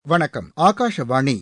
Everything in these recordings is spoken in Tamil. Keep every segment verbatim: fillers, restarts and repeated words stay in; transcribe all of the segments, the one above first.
வணக்கம். ஆகாஷவாணி.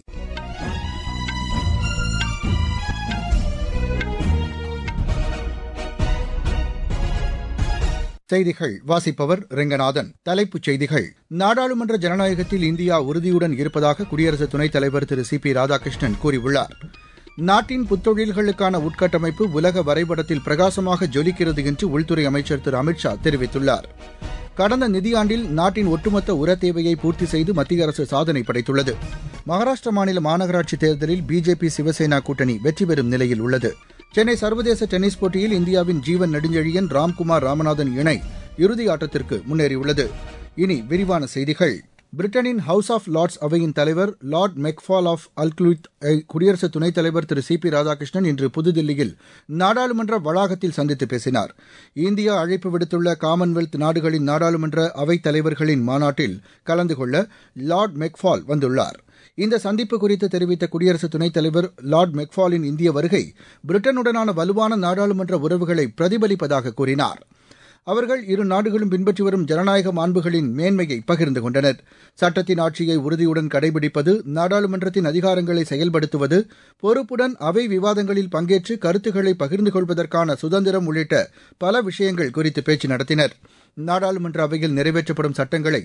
செய்திகள் வாசிப்பவர் ரெங்கநாதன். தலைப்புச் செய்திகள். நாடாளுமன்ற ஜனநாயகத்தில் இந்தியா உறுதியுடன் இருப்பதாக குடியரசு துணைத் தலைவர் திரு சி பி ராதாகிருஷ்ணன் கூறியுள்ளார். நாட்டின் புத்தொழில்களுக்கான உட்கட்டமைப்பு உலக வரைபடத்தில் பிரகாசமாக ஜொலிக்கிறது என்று உள்துறை அமைச்சர் திரு அமித் ஷா தெரிவித்துள்ளார். கடந்த நிதியாண்டில் நாட்டின் ஒட்டுமொத்த உர தேவையை பூர்த்தி செய்து மத்திய அரசு சாதனை படைத்துள்ளது. மகாராஷ்டிர மாநில மாநகராட்சி தேர்தலில் பிஜேபி சிவசேனா கூட்டணி வெற்றி பெறும் நிலையில் உள்ளது. சென்னை சர்வதேச டென்னிஸ் போட்டியில் இந்தியாவின் ஜீவன் நெடுஞ்செழியன் ராம்குமார் ராமநாதன் இணை இறுதி ஆட்டத்திற்கு முன்னேறியுள்ளது. இனி விரிவான செய்திகள். பிரிட்டனின் ஹவுஸ் ஆஃப் லார்ட்ஸ் அவையின் தலைவர் லார்ட் மெக்ஃபால் ஆஃப் அல்க்லுத் குடியரசு துணைத் தலைவர் திரு சி பி ராதாகிருஷ்ணன் இன்று புதுதில்லியில் நாடாளுமன்ற வளாகத்தில் சந்தித்து பேசினார். இந்தியா அழைப்பு விடுத்துள்ள காமன்வெல்த் நாடுகளின் நாடாளுமன்ற அவைத் தலைவர்களின் மாநாட்டில் கலந்து கொள்ள லார்ட் மெக்ஃபால் வந்துள்ளார். இந்த சந்திப்பு குறித்து தெரிவித்த குடியரசு துணைத் தலைவர் லார்ட் மெக்ஃபாலின் இந்திய வருகை பிரிட்டனுடனான வலுவான நாடாளுமன்ற உறவுகளை பிரதிபலிப்பதாக கூறினார். அவர்கள் இரு நாடுகளும் பின்பற்றி வரும் ஜனநாயக மாண்புகளின் மேன்மையை பகிர்ந்து கொண்டனர். சட்டத்தின் ஆட்சியை உறுதியுடன் கடைபிடிப்பது, நாடாளுமன்றத்தின் அதிகாரங்களை செயல்படுத்துவது, பொறுப்புடன் அவை விவாதங்களில் பங்கேற்று கருத்துக்களை பகிர்ந்து கொள்வதற்கான சுதந்திரம் உள்ளிட்ட பல விஷயங்கள் குறித்து பேச்சு நடத்தினர். நாடாளுமன்ற அவையில் நிறைவேற்றப்படும் சட்டங்களை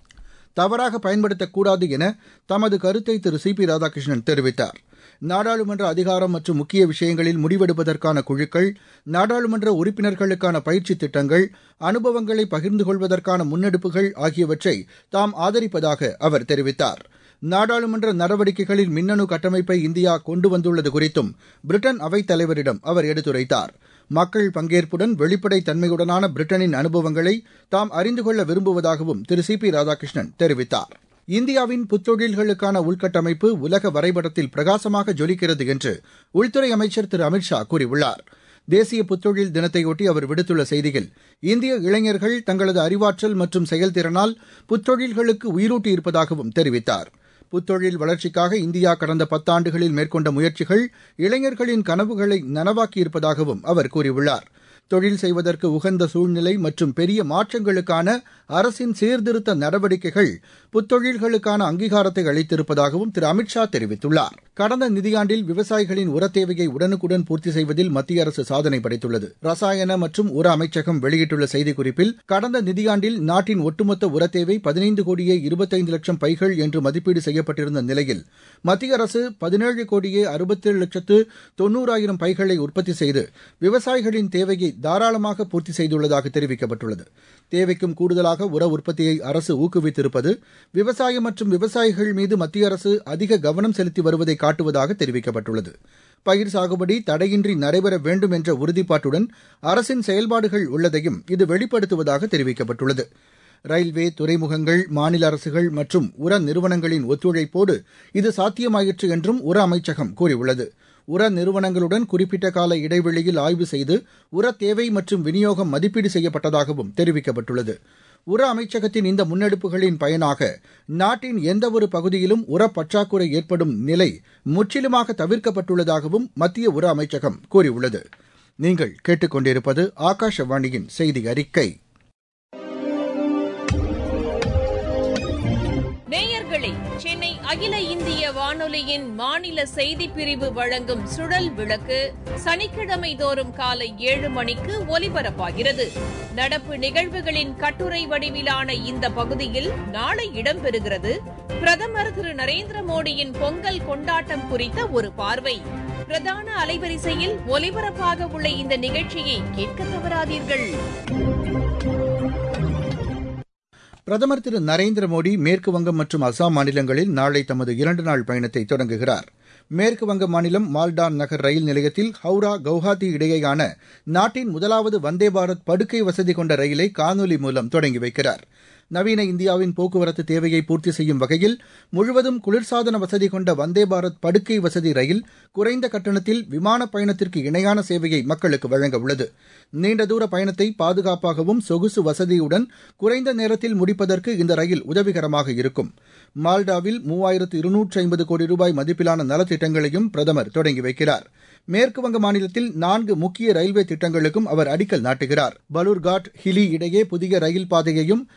தவறாக பயன்படுத்தக்கூடாது என தமது கருத்தை திரு சி பி ராதாகிருஷ்ணன் தெரிவித்தார். நாடாளுமன்ற அதிகாரம் மற்றும் முக்கிய விஷயங்களில் முடிவெடுப்பதற்கான குழுக்கள், நாடாளுமன்ற உறுப்பினர்களுக்கான பயிற்சி திட்டங்கள், அனுபவங்களை பகிர்ந்து கொள்வதற்கான முன்னெடுப்புகள் ஆகியவற்றை தாம் ஆதரிப்பதாக அவர் தெரிவித்தார். நாடாளுமன்ற நடவடிக்கைகளில் மின்னணு கட்டமைப்பை இந்தியா கொண்டு வந்துள்ளது குறித்தும் பிரிட்டன் அவைத் தலைவரிடம் அவர் எடுத்துரைத்தார். மக்கள் பங்கேற்புடன் வெளிப்படைத் தன்மையுடனான பிரிட்டனின் அனுபவங்களை தாம் அறிந்து கொள்ள விரும்புவதாகவும் திரு சி பி ராதாகிருஷ்ணன் தெரிவித்தார். இந்தியாவின் புத்தொழில்களுக்கான உள்கட்டமைப்பு உலக வரைபடத்தில் பிரகாசமாக ஜொலிக்கிறது என்று உள்துறை அமைச்சர் திரு அமித் ஷா கூறியுள்ளார். தேசிய புத்தொழில் தினத்தையொட்டி அவர் விடுத்துள்ள செய்தியில், இந்திய இளைஞர்கள் தங்களது அறிவாற்றல் மற்றும் செயல்திறனால் புத்தொழில்களுக்கு உயிரூட்டி இருப்பதாகவும் தெரிவித்தார். புத்தொழில் வளர்ச்சிக்காக இந்தியா கடந்த பத்தாண்டுகளில் மேற்கொண்ட முயற்சிகள் இளைஞர்களின் கனவுகளை நனவாக்கியிருப்பதாகவும் அவர் கூறியுள்ளார். தொழில் செய்வதற்கு உகந்த சூழ்நிலை மற்றும் பெரிய மாற்றங்களுக்கான அரசின் சீர்திருத்த நடவடிக்கைகள் புத்தொழில்களுக்கான அங்கீகாரத்தை அளித்திருப்பதாகவும் திரு அமித் ஷா தெரிவித்துள்ளார். கடந்த நிதியாண்டில் விவசாயிகளின் உர தேவையை உடனுக்குடன் பூர்த்தி செய்வதில் மத்திய அரசு சாதனை படைத்துள்ளது. ரசாயன மற்றும் உர அமைச்சகம் வெளியிட்டுள்ள செய்திக்குறிப்பில், கடந்த நிதியாண்டில் நாட்டின் ஒட்டுமொத்த உர தேவை பதினைந்து கோடியே இருபத்தைந்து லட்சம் பைகள் என்று மதிப்பீடு செய்யப்பட்டிருந்த நிலையில் மத்திய அரசு பதினேழு கோடியே அறுபத்தேழு லட்சத்து தொன்னூறாயிரம் பைகளை உற்பத்தி செய்து விவசாயிகளின் தேவையை தாராளமாக பூர்த்தி செய்துள்ளதாக தெரிவிக்கப்பட்டுள்ளது. தேவைக்கும் கூடுதலாக உர உற்பத்தியை அரசு ஊக்குவித்திருப்பது விவசாயம் மற்றும் விவசாயிகள் மீது மத்திய அரசு அதிக கவனம் செலுத்தி வருவதை காட்டுவதாக தெரிவிக்கப்பட்டுள்ளது. பயிர் சாகுபடி தடையின்றி நடைபெற வேண்டும் என்ற உறுதிப்பாட்டுடன் அரசின் செயல்பாடுகள் உள்ளதையும் இது வெளிப்படுத்துவதாக தெரிவிக்கப்பட்டுள்ளது. ரயில்வே, துறைமுகங்கள், மாநில அரசுகள் மற்றும் உர நிறுவனங்களின் ஒத்துழைப்போடு இது சாத்தியமாயிற்று என்றும் உர அமைச்சகம் கூறியுள்ளது. உர நிறுவனங்களுடன் குறிப்பிட்ட கால இடைவெளியில் ஆய்வு செய்து உர தேவை மற்றும் விநியோகம் மதிப்பீடு செய்யப்பட்டதாகவும் தெரிவிக்கப்பட்டுள்ளது. உர அமைச்சகத்தின் இந்த முன்னெடுப்புகளின் பயனாக நாட்டின் எந்தவொரு பகுதியிலும் உர பற்றாக்குறை ஏற்படும் நிலை முற்றிலுமாக தவிர்க்கப்பட்டுள்ளதாகவும் மத்திய உர அமைச்சகம் கூறியுள்ளது. நீங்கள் கேட்டுக்கொண்டிருப்பது ஆகாஷவாணியின் செய்தி அறிக்கை. நேயர்களே, சென்னை அகில இந்திய வானொலியின் மாநில செய்திப் பிரிவு வழங்கும் சுழல் விளக்கு சனிக்கிழமை தோறும் காலை ஏழு மணிக்கு ஒலிபரப்பாகிறது. நடப்பு நிகழ்வுகளின் கட்டுரை வடிவிலான இந்த பகுதியில் நாளை இடம்பெறுகிறது பிரதமர் திரு நரேந்திர மோடியின் பொங்கல் கொண்டாட்டம் குறித்த ஒரு பார்வை. பிரதான அலைவரிசையில் ஒலிபரப்பாக உள்ள இந்த நிகழ்ச்சியை கேட்க தவறாதீர்கள். பிரதமர் திரு நரேந்திர மோடி மேற்குவங்கம் மற்றும் அசாம் மாநிலங்களில் நாளை தமது இரண்டு நாள் பயணத்தை தொடங்குகிறார். மேற்குவங்க மாநிலம் மால்டான் நகர் ரயில் நிலையத்தில் ஹவுரா கவுஹாத்தி இடையேயான நாட்டின் முதலாவது வந்தே பாரத் படுக்கை வசதி கொண்ட ரயிலை காணொலி மூலம் தொடங்கி வைக்கிறார். நவீன இந்தியாவின் போக்குவரத்து தேவையை பூர்த்தி செய்யும் வகையில் முழுவதும் குளிர்சாதன வசதி கொண்ட வந்தே பாரத் படுக்கை வசதி ரயில் குறைந்த கட்டணத்தில் விமான பயணத்திற்கு இணையான சேவையை மக்களுக்கு வழங்க உள்ளது. நீண்ட தூர பயணத்தை பாதுகாப்பாகவும் சொகுசு வசதியுடன் குறைந்த நேரத்தில் முடிப்பதற்கு இந்த ரயில் உதவிகரமாக இருக்கும். மால்டாவில் மூவாயிரத்து இருநூற்று ஐம்பது கோடி ரூபாய் மதிப்பிலான நலத்திட்டங்களையும் பிரதமர் தொடங்கி வைக்கிறார். மேற்குவங்க மாநிலத்தில் நான்கு முக்கிய ரயில்வே திட்டங்களுக்கும் அவர் அடிக்கல் நாட்டுகிறார். பலூர்காட், ஹிலி இடையே புதிய ரயில் பாதையையும், ஜல்பா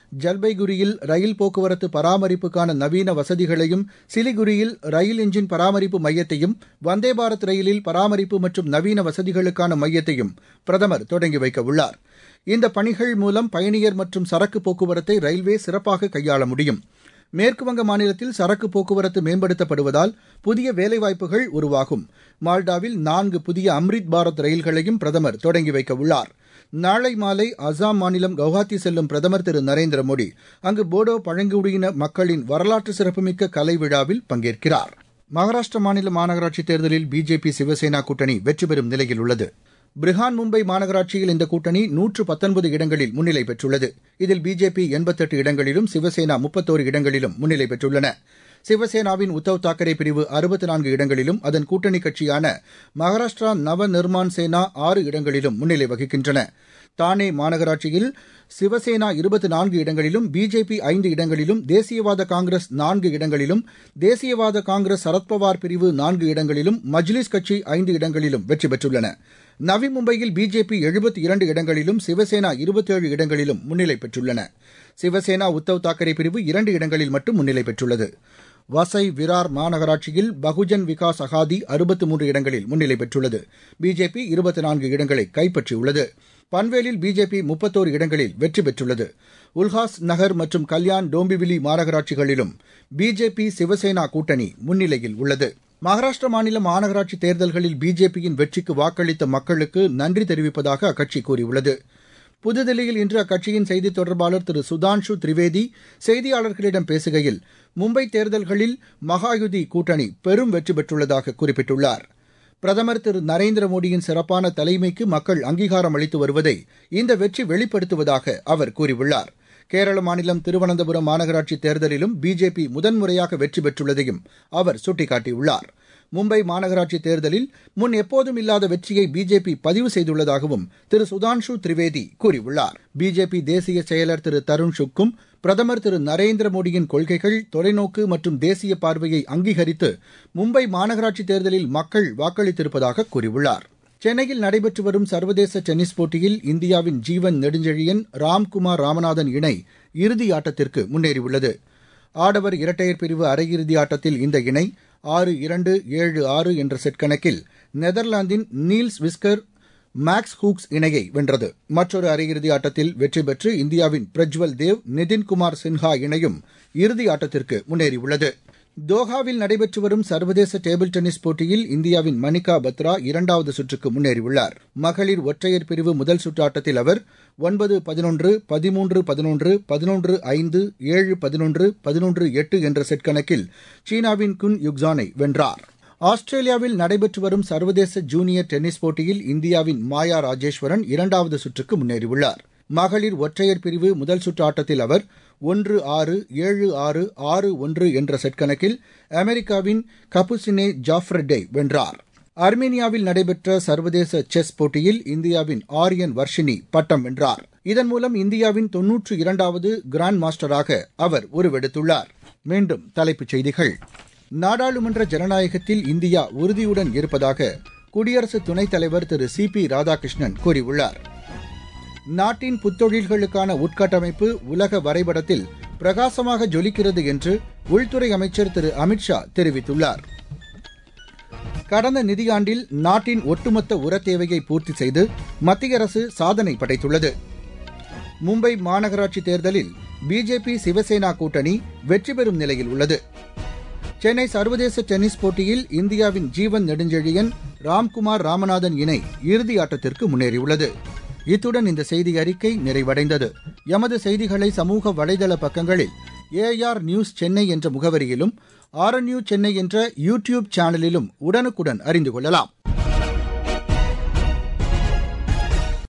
ஜல்பைகுரியில் ரயில் போக்குவரத்து பராமரிப்புக்கான நவீன வசதிகளையும் சிலிகுரியில் ரயில் எஞ்சின் பராமரிப்பு மையத்தையும் வந்தே பாரத் ரயிலில் பராமரிப்பு மற்றும் நவீன வசதிகளுக்கான மையத்தையும் பிரதமர் தொடங்கி வைக்க உள்ளார். இந்த பணிகள் மூலம் பயணியர் மற்றும் சரக்கு போக்குவரத்தை ரயில்வே சிறப்பாக கையாள முடியும். மேற்குவங்க மாநிலத்தில் சரக்கு போக்குவரத்து மேம்படுத்தப்படுவதால் புதிய வேலைவாய்ப்புகள் உருவாகும். மால்டாவில் நான்கு புதிய அம்ரித் பாரத் ரயில்களையும் பிரதமர் தொடங்கி வைக்க உள்ளார். நாளை மாலை அசாம் மாநிலம் கவுஹாத்தி செல்லும் பிரதமர் திரு நரேந்திர மோடி அங்கு போடோ பழங்குடியின மக்களின் வரலாற்று சிறப்புமிக்க கலை விழாவில் பங்கேற்கிறார். மகாராஷ்டிர மாநில மாநகராட்சித் தேர்தலில் பிஜேபி சிவசேனா கூட்டணி வெற்றி பெறும் நிலையில் உள்ளது. பிரிஹான் மும்பை மாநகராட்சியில் இந்த கூட்டணி நூற்று பத்தொன்பது இடங்களில் முன்னிலை பெற்றுள்ளது. இதில் பிஜேபி எண்பத்தெட்டு இடங்களிலும் சிவசேனா முப்பத்தோரு இடங்களிலும் முன்னிலை பெற்றுள்ளன. சிவசேனாவின் உத்தவ் தாக்கரே பிரிவு அறுபத்து நான்கு இடங்களிலும் அதன் கூட்டணி கட்சியான மகாராஷ்டிரா நவ நிர்மான் சேனா ஆறு இடங்களிலும் முன்னிலை வகிக்கின்றன. தானே மாநகராட்சியில் சிவசேனா இருபத்தி நான்கு இடங்களிலும் பிஜேபி ஐந்து இடங்களிலும் தேசியவாத காங்கிரஸ் நான்கு இடங்களிலும் தேசியவாத காங்கிரஸ் சரத்பவார் பிரிவு நான்கு இடங்களிலும் மஜ்லிஸ் கட்சி ஐந்து இடங்களிலும் வெற்றி பெற்றுள்ளன. நவி மும்பையில் பிஜேபி எழுபத்தி இரண்டு இடங்களிலும் சிவசேனா இருபத்தேழு இடங்களிலும் முன்னிலை பெற்றுள்ளன. சிவசேனா உத்தவ் தாக்கரே பிரிவு இரண்டு இடங்களில் மட்டும் முன்னிலை பெற்றுள்ளது. வசை விரார் மாநகராட்சியில் பகுஜன் விகாஸ் அகாதி அறுபத்து மூன்று இடங்களில் முன்னிலை பெற்றுள்ளது. பிஜேபி இருபத்தி நான்கு இடங்களை கைப்பற்றியுள்ளது. பன்வேலில் பிஜேபி முப்பத்தோரு இடங்களில் வெற்றி பெற்றுள்ளது. உல்ஹாஸ் நகர் மற்றும் கல்யாண் டோம்பிவிலி மாநகராட்சிகளிலும் பிஜேபி சிவசேனா கூட்டணி முன்னிலையில் உள்ளது. மகாராஷ்டிர மாநில மாநகராட்சி தேர்தல்களில் பிஜேபியின் வெற்றிக்கு வாக்களித்த மக்களுக்கு நன்றி தெரிவிப்பதாக அக்கட்சி கூறியுள்ளது. புதுதில்லியில் இன்று அக்கட்சியின் செய்தித் தொடர்பாளர் திரு சுதான்ஷு திரிவேதி செய்தியாளர்களிடம் பேசுகையில் மும்பை தேர்தல்களில் மகாயுதி கூட்டணி பெரும் வெற்றி பெற்றுள்ளதாக குறிப்பிட்டுள்ளார். பிரதமர் திரு நரேந்திர மோடியின் சிறப்பான தலைமைக்கு மக்கள் அங்கீகாரம் அளித்து வருவதை இந்த வெற்றி வெளிப்படுத்துவதாக அவர் கூறியுள்ளார். கேரள மாநிலம் திருவனந்தபுரம் மாநகராட்சி தேர்தலிலும் பிஜேபி முதன்முறையாக வெற்றி பெற்றுள்ளதையும் அவர் சுட்டிக்காட்டியுள்ளார். மும்பை மாநகராட்சி தேர்தலில் முன் எப்போதும் இல்லாத வெற்றியை பிஜேபி பதிவு செய்துள்ளதாகவும் திரு சுதான்ஷு திரிவேதி கூறியுள்ளார். பிஜேபி தேசிய செயலர் திரு தருண் சுக்கும் பிரதமர் திரு நரேந்திர மோடியின் கொள்கைகள், தொலைநோக்கு மற்றும் தேசிய பார்வையை அங்கீகரித்து மும்பை மாநகராட்சி தேர்தலில் மக்கள் வாக்களித்திருப்பதாக கூறியுள்ளார். சென்னையில் நடைபெற்று வரும் சர்வதேச டென்னிஸ் போட்டியில் இந்தியாவின் ஜீவன் நெடுஞ்செழியன் ராம்குமார் ராமநாதன் இணை இறுதி ஆட்டத்திற்கு முன்னேறியுள்ளது. ஆடவர் இரட்டையர் பிரிவு அரையிறுதி ஆட்டத்தில் இந்த இணை ஆறு இரண்டு ஏழு ஆறு என்ற செட் கணக்கில் நெதர்லாந்தின் நீல்ஸ் விஸ்கர் மேக்ஸ் ஹூக்ஸ் இணையை வென்றது. மற்றொரு அரையிறுதி ஆட்டத்தில் வெற்றி பெற்று இந்தியாவின் பிரஜ்வல் தேவ் நிதின்குமார் சின்ஹா இணையும் இறுதி ஆட்டத்திற்கு முன்னேறியுள்ளது. தோஹாவில் நடைபெற்று வரும் சர்வதேச டேபிள் டென்னிஸ் போட்டியில் இந்தியாவின் மணிகா பத்ரா இரண்டாவது சுற்றுக்கு முன்னேறியுள்ளார். மகளிர் ஒற்றையர் பிரிவு முதல் சுற்று ஆட்டத்தில் அவர் ஒன்பது பதினொன்று பதிமூன்று பதினொன்று பதினொன்று ஐந்து ஏழு பதினொன்று பதினொன்று எட்டு என்ற செட் கணக்கில் சீனாவின் குன் யுக்ஸானை வென்றார். ஆஸ்திரேலியாவில் நடைபெற்று வரும் சர்வதேச ஜூனியர் டென்னிஸ் போட்டியில் இந்தியாவின் மாயா ராஜேஸ்வரன் இரண்டாவது சுற்றுக்கு முன்னேறியுள்ளார். மகளிர் ஒற்றையர் பிரிவு முதல் சுற்று ஆட்டத்தில் அவர் ஒன்று ஆறு ஏழு ஆறு ஆறு ஒன்று என்ற செட் கணக்கில் அமெரிக்காவின் கபுசினே ஜாஃப்ரெட்டை வென்றார். அர்மேனியாவில் நடைபெற்ற சர்வதேச செஸ் போட்டியில் இந்தியாவின் ஆரியன் வர்ஷினி பட்டம் வென்றார். இதன் மூலம் இந்தியாவின் தொன்னூற்று இரண்டாவது கிராண்ட் மாஸ்டராக அவர் உருவெடுத்துள்ளார். மீண்டும் தலைப்புச் செய்திகள். நாடாளுமன்ற ஜனநாயகத்தில் இந்தியா உறுதியுடன் இருப்பதாக குடியரசு துணைத் தலைவர் திரு சி பி ராதாகிருஷ்ணன் கூறியுள்ளார். நாட்டின் புத்தொழில்களுக்கான உட்கட்டமைப்பு உலக வரைபடத்தில் பிரகாசமாக ஜொலிக்கிறது என்று உள்துறை அமைச்சர் திரு அமித்ஷா தெரிவித்துள்ளார். கடந்த நிதியாண்டில் நாட்டின் ஒட்டுமொத்த உரத் தேவையை பூர்த்தி செய்து மத்திய அரசு சாதனை படைத்துள்ளது. மும்பை மாநகராட்சி தேர்தலில் பிஜேபி சிவசேனா கூட்டணி வெற்றி பெறும் நிலையில் உள்ளது. சென்னை சர்வதேச டென்னிஸ் போட்டியில் இந்தியாவின் ஜீவன் நெடுஞ்செழியன் ராம்குமார் ராமநாதன் இணை இறுதி ஆட்டத்திற்கு முன்னேறியுள்ளது. இத்துடன் இந்த செய்தி அறிக்கை நிறைவடைந்தது. எமது செய்திகளை சமூக வலைதள பக்கங்களில் ஏஆர் நியூஸ் சென்னை என்ற முகவரியிலும் ஆர்என்யூ சென்னை என்ற யூ டியூப் சேனலிலும் உடனுக்குடன் அறிந்து கொள்ளலாம்.